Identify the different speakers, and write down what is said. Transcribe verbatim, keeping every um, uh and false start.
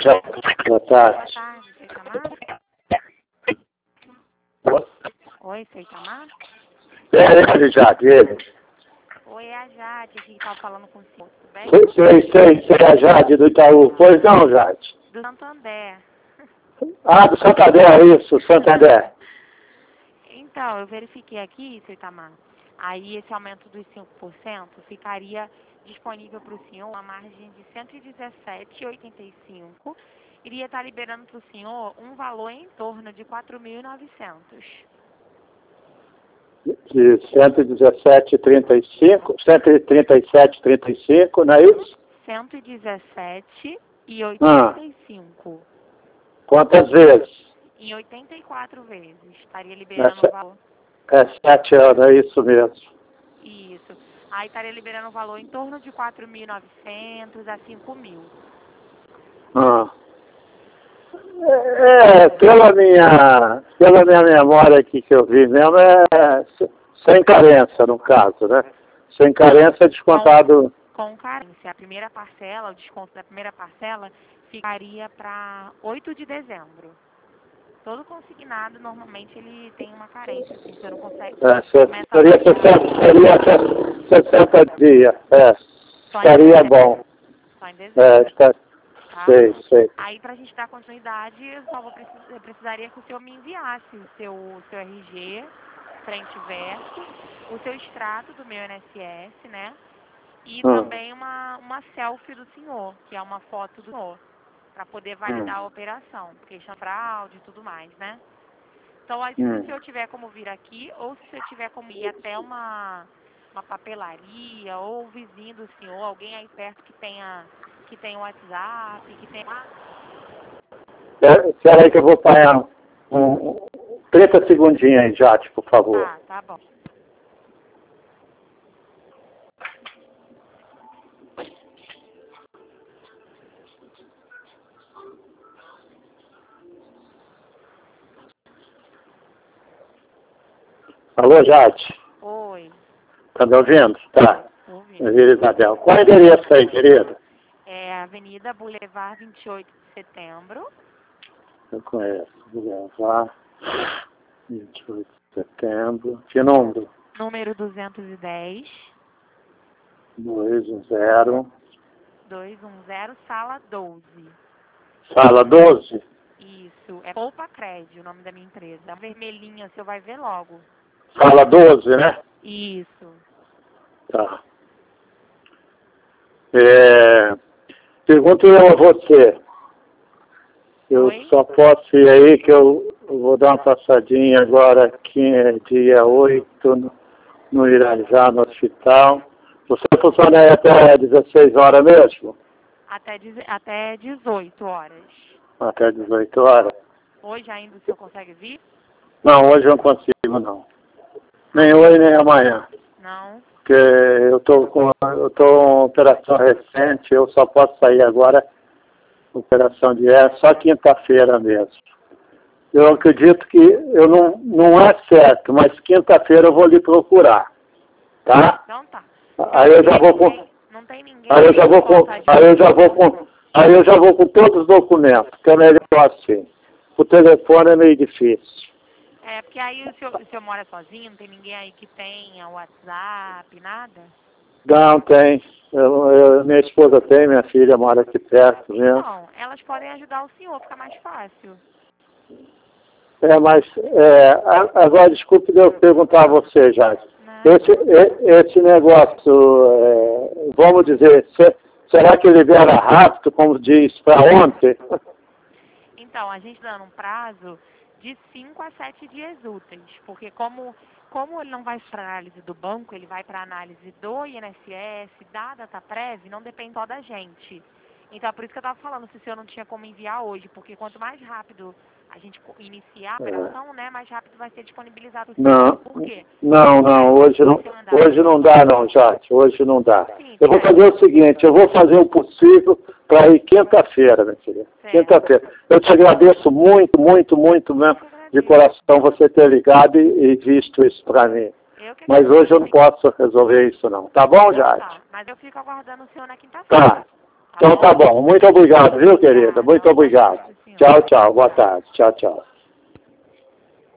Speaker 1: Tchau. Boa tarde.
Speaker 2: Boa tarde, seu Itamar? Oi, seu Itamar?
Speaker 1: É ele, Jade, ele.
Speaker 2: Oi, é a Jade, aqui que estava falando com o senhor, tudo bem?
Speaker 1: Sei, sei, sei, sei, a Jade do Itaú. Pois não, Jade?
Speaker 2: Do Santander.
Speaker 1: Ah, do Santander, isso, Santander.
Speaker 2: Então, eu verifiquei aqui, seu Itamar, aí esse aumento dos cinco por cento ficaria disponível para o senhor uma margem de cento e dezessete vírgula oitenta e cinco. Iria estar liberando para o senhor um valor em torno de quatro mil e novecentos.
Speaker 1: De cento e dezessete vírgula trinta e cinco, cento e trinta e sete vírgula trinta e cinco, não é isso?
Speaker 2: cento e dezessete vírgula oitenta e cinco.
Speaker 1: Ah, quantas vezes?
Speaker 2: Em oitenta e quatro vezes. Estaria
Speaker 1: É,
Speaker 2: liberando o valor.
Speaker 1: é sete anos, é isso mesmo.
Speaker 2: Isso. Aí estaria liberando o valor em torno de quatro mil e novecentos a cinco mil.
Speaker 1: Ah. É, pela minha, pela minha memória aqui que eu vi mesmo, é sem carência, no caso, né? Sem carência descontado.
Speaker 2: Com, com carência. A primeira parcela, o desconto da primeira parcela, ficaria para oito de dezembro. Todo consignado, normalmente, ele tem uma carência. Assim, você não consegue...
Speaker 1: É,
Speaker 2: começa a
Speaker 1: seria,
Speaker 2: pagar
Speaker 1: seria sessenta dias, é,
Speaker 2: só em
Speaker 1: estaria
Speaker 2: dezembro.
Speaker 1: bom.
Speaker 2: Só em
Speaker 1: É,
Speaker 2: dezembro.
Speaker 1: está,
Speaker 2: Tá?
Speaker 1: sei, sei.
Speaker 2: Aí, para a gente dar continuidade, eu só vou precis, eu precisaria que o senhor me enviasse o seu, o seu R G, frente e verso, o seu extrato do meu I N S S, né? E
Speaker 1: Hum,
Speaker 2: também uma, uma selfie do senhor, que é uma foto do senhor, para poder validar
Speaker 1: hum,
Speaker 2: a operação, questão de fraude e tudo mais, né? Então, aí, se o
Speaker 1: hum.
Speaker 2: senhor tiver como vir aqui, ou se o senhor tiver como ir até uma, uma papelaria, ou o vizinho do senhor, alguém aí perto que tenha que tenha um WhatsApp, que tenha...
Speaker 1: É, espera aí que eu vou parar um, um, trinta segundinhos aí, Jade, por favor.
Speaker 2: Tá, tá bom.
Speaker 1: Alô, Jade?
Speaker 2: Oi,
Speaker 1: Tá me ouvindo? Tá.
Speaker 2: tô ouvindo.
Speaker 1: Minha filha Isabel. Qual é o endereço aí, querida?
Speaker 2: É Avenida Boulevard vinte e oito de setembro,
Speaker 1: Eu conheço. Vou levar. vinte e oito de setembro. Que número?
Speaker 2: número duzentos e dez,
Speaker 1: dois um zero.
Speaker 2: duzentos e dez, sala doze.
Speaker 1: Sala doze?
Speaker 2: Isso, é Poupa Crédito, o nome da minha empresa. É vermelhinha, o senhor vai ver logo.
Speaker 1: Sala doze, né?
Speaker 2: Isso.
Speaker 1: Tá. É, pergunto eu a você. Eu
Speaker 2: Oi?
Speaker 1: só posso ir aí que eu, eu vou dar uma passadinha agora aqui, é dia oito, no, no Irajá, no hospital. Você funciona aí até dezesseis horas mesmo?
Speaker 2: Até, deze- até dezoito horas.
Speaker 1: Até dezoito horas?
Speaker 2: Hoje ainda o senhor consegue vir?
Speaker 1: Não, hoje eu não consigo, não. Nem hoje, nem amanhã.
Speaker 2: Não?
Speaker 1: Porque eu estou com eu tô com operação recente, eu só posso sair agora, operação de é só quinta-feira mesmo. Eu acredito que eu não, não é certo, mas quinta-feira eu vou lhe procurar, tá?
Speaker 2: Então tá.
Speaker 1: Aí eu já vou com,
Speaker 2: Ninguém- Não tem ninguém
Speaker 1: aí eu já vou
Speaker 2: que
Speaker 1: com,
Speaker 2: possa
Speaker 1: aí eu já vou com, aí eu já vou com todos os documentos, que é melhor assim. O telefone é meio difícil.
Speaker 2: É, porque aí o senhor, o senhor mora sozinho, não tem ninguém aí que tenha WhatsApp, nada?
Speaker 1: Não, tem. Eu, eu- minha esposa tem, minha filha mora aqui perto mesmo.
Speaker 2: Então, elas podem ajudar o senhor, fica mais fácil.
Speaker 1: É, mas é, a- agora desculpe eu perguntar a você, Jade.
Speaker 2: Né?
Speaker 1: Esse, e- esse negócio, é, vamos dizer, se- será que libera rápido, como diz, para ontem?
Speaker 2: Então, a gente dando um prazo de cinco a sete dias úteis, porque como, como ele não vai para análise do banco, ele vai para análise do I N S S, da DataPrev, não depende só da gente. Então, é por isso que eu estava falando se o senhor não tinha como enviar hoje, porque quanto mais rápido a gente co- iniciar a operação, né, mais rápido vai ser disponibilizado o senhor.
Speaker 1: Não,
Speaker 2: Por quê?
Speaker 1: não, não, hoje não, hoje não dá não, Jade, hoje não dá.
Speaker 2: Sim,
Speaker 1: Eu vou
Speaker 2: certo.
Speaker 1: fazer o seguinte, eu vou fazer o possível para ir quinta-feira, minha filha.
Speaker 2: Certo.
Speaker 1: Quinta-feira. Eu te agradeço muito, muito, muito mesmo, de coração, você ter ligado e, e visto isso para mim.
Speaker 2: Eu que
Speaker 1: Mas hoje eu não
Speaker 2: agradeço.
Speaker 1: posso resolver isso não. Tá bom,
Speaker 2: Então
Speaker 1: Jade?
Speaker 2: tá, mas eu fico aguardando o senhor na quinta-feira.
Speaker 1: Tá. Então tá bom. Muito obrigado, viu, querida? Muito obrigado. Tchau, tchau. Boa tarde. Tchau, tchau.